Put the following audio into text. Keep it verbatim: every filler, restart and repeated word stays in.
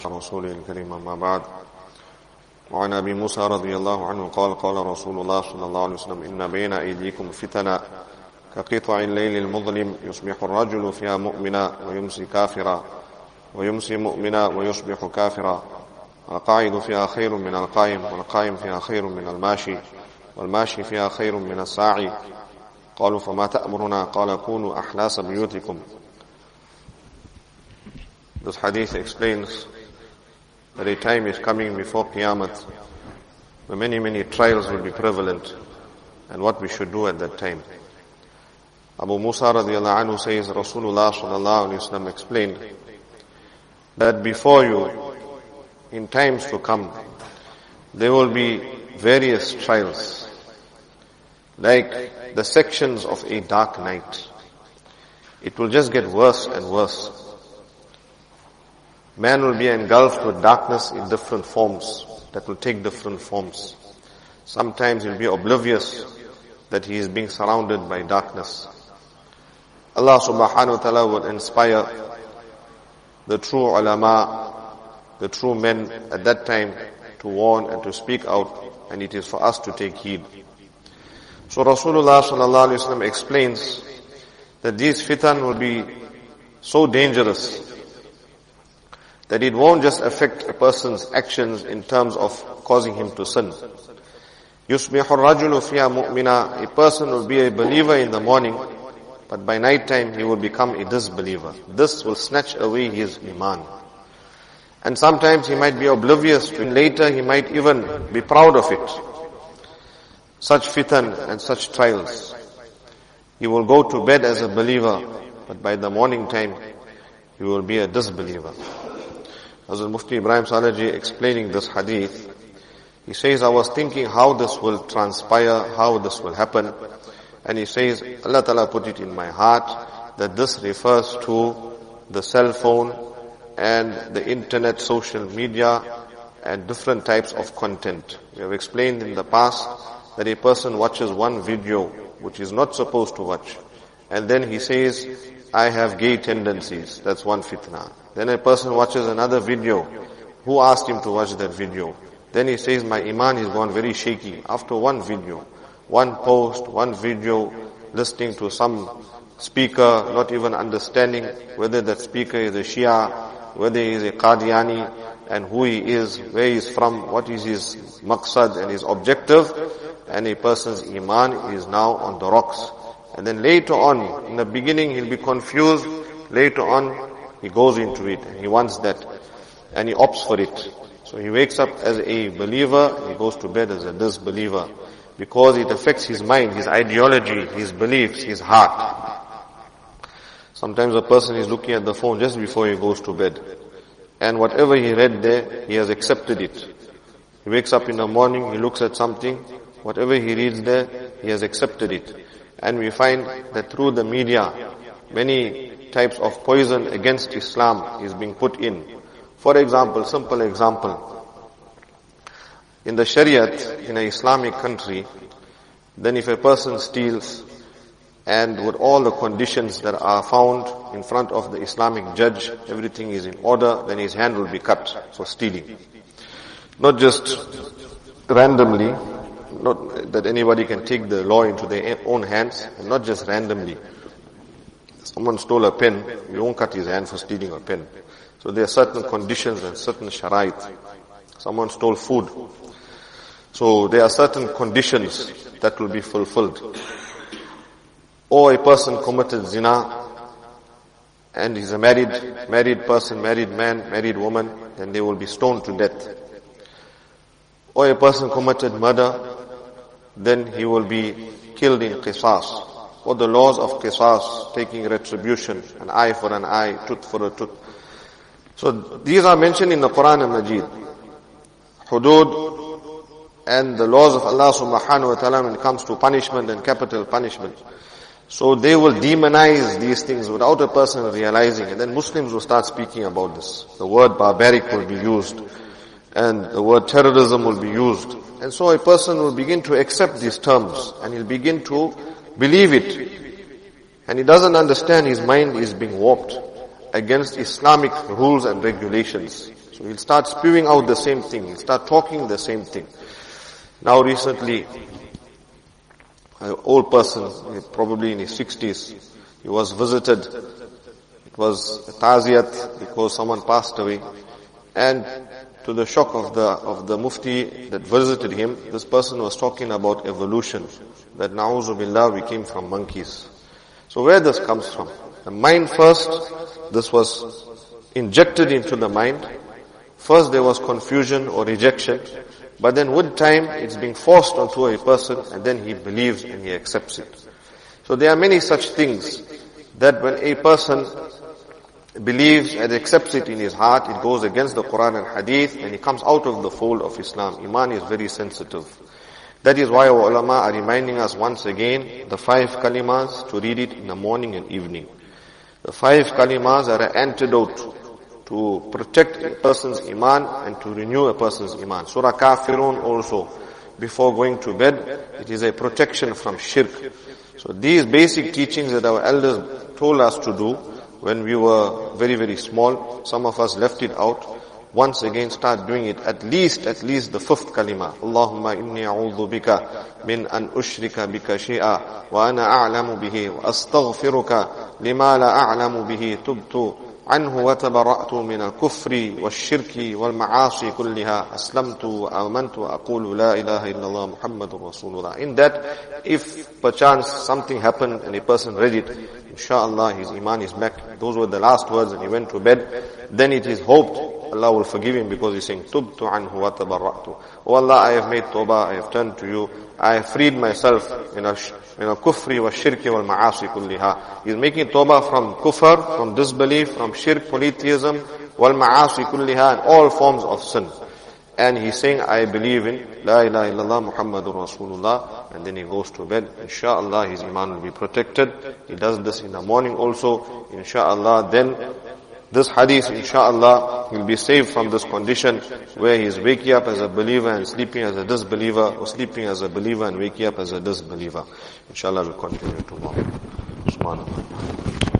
رسوله الكريم أما بعد وعن أبي موسى رضي الله عنه قال قال رسول الله صلى الله عليه وسلم إن بين أيديكم فتنا كقطع الليل المظلم يصبح الرجل فيها مؤمنا ويمسي كافرا ويمسي مؤمنا ويصبح كافرا القاعد فيها خير من القائم والقائم فيها خير من الماشي والماشي فيها خير من الساعي قالوا فما تأمرنا قال كونوا أحلاس بيوتكم. This hadith explains that a time is coming before Qiyamah where many, many trials will be prevalent and what we should do at that time. Abu Musa radiallahu anhu says Rasulullah sallallahu alayhi wa sallam explained that before you, in times to come, there will be various trials, like the sections of a dark night. It will just get worse and worse. Man will be engulfed with darkness in different forms, that will take different forms. Sometimes he'll be oblivious that he is being surrounded by darkness. Allah subhanahu wa ta'ala will inspire the true ulama, the true men at that time to warn and to speak out, and it is for us to take heed. So Rasulullah sallallahu alaihi wasallam explains that these fitan will be so dangerous that it won't just affect a person's actions in terms of causing him to sin. يُصْبِحُ الرَّجُلُ فِيهَا مُؤْمِنًا. A person will be a believer in the morning, but by night time he will become a disbeliever. This will snatch away his iman. And sometimes he might be oblivious to it. Later he might even be proud of it. Such fitan and such trials. He will go to bed as a believer, but by the morning time he will be a disbeliever. Hazrat Mufti Ibrahim Salaji explaining this hadith, he says, I was thinking how this will transpire, how this will happen. And he says, Allah Ta'ala put it in my heart that this refers to the cell phone and the internet, social media, and different types of content. We have explained in the past that a person watches one video which is not supposed to watch. And then he says, I have gay tendencies. That's one fitna. Then a person watches another video. Who asked him to watch that video? Then he says, my iman is gone very shaky. After one video, one post, one video, listening to some speaker, not even understanding whether that speaker is a Shia, whether he is a Qadiani, and who he is, where he is from, what is his maqsad and his objective, and a person's iman is now on the rocks. And then later on, in the beginning he'll be confused, later on he goes into it, and he wants that, and he opts for it. So he wakes up as a believer, and he goes to bed as a disbeliever, because it affects his mind, his ideology, his beliefs, his heart. Sometimes a person is looking at the phone just before he goes to bed, and whatever he read there, he has accepted it. He wakes up in the morning, he looks at something, whatever he reads there, he has accepted it. And we find that through the media, many types of poison against Islam is being put in. For example, simple example, in the Shariat, in an Islamic country, then if a person steals, and with all the conditions that are found in front of the Islamic judge, everything is in order, then his hand will be cut for stealing. Not just randomly, not that anybody can take the law into their own hands, and not just randomly. Someone stole a pen, you won't cut his hand for stealing a pen. So there are certain conditions and certain sharait. Someone stole food. So there are certain conditions that will be fulfilled. Or a person committed zina, and he's a married, married person, married man, married woman, then they will be stoned to death. Or a person committed murder, then he will be killed in qisas. Or the laws of qisas, taking retribution, an eye for an eye, tooth for a tooth. So these are mentioned in the Quran and Majid. Hudud and the laws of Allah subhanahu wa ta'ala when it comes to punishment and capital punishment. So they will demonize these things without a person realizing, and then Muslims will start speaking about this. The word barbaric will be used, and the word terrorism will be used. And so a person will begin to accept these terms, and he'll begin to believe it. And he doesn't understand, his mind is being warped against Islamic rules and regulations. So he'll start spewing out the same thing. He'll start talking the same thing. Now recently, an old person, probably in his sixties, he was visited. It was a taziyat because someone passed away. And to the shock of the of the mufti that visited him, this person was talking about evolution. That na'uzu billah, we came from monkeys. So where this comes from? The mind first, this was injected into the mind. First there was confusion or rejection. But then with time, it's being forced onto a person and then he believes and he accepts it. So there are many such things that when a person believes and accepts it in his heart, it goes against the Quran and Hadith and he comes out of the fold of Islam. Iman is very sensitive. That is why our ulama are reminding us once again the five kalimas to read it in the morning and evening. The five kalimas are an antidote to protect a person's iman and to renew a person's iman. Surah Kafirun also, before going to bed, it is a protection from shirk. So these basic teachings that our elders told us to do when we were very, very small, some of us left it out. Once again start doing it, at least, at least the fifth kalima. Allahumma inni a'udhu bika min an ushrika bika shay'a wa ana a'lamu bihi wa astaghfiruka lima la a'lamu bihi tubtu عنه وتبرأت من الكفر والشرك والمعاصي كلها أسلمت وآمنت وأقول لا إله إلا الله محمد رسول الله. In that, if perchance something happened and a person read it, inshallah his iman is back. Those were the last words and he went to bed. Then it is hoped Allah will forgive him because he's saying, Tubtu anhu wa tabarra'tu. Oh Allah, I have made tawbah, I have turned to you. I have freed myself in a in a kufri wa shirki wal ma'asi kulliha. He's making tawbah from kufr, from disbelief, from shirk, polytheism, wal ma'asi kulliha, and all forms of sin. And he's saying, I believe in La ilaha illallah Muhammadur Rasulullah, and then he goes to bed. Inshallah, his iman will be protected. He does this in the morning also. Inshallah, then this hadith, inshallah, he'll be saved from this condition where he's waking up as a believer and sleeping as a disbeliever, or sleeping as a believer and waking up as a disbeliever. Inshallah, we'll continue tomorrow. Subhanallah.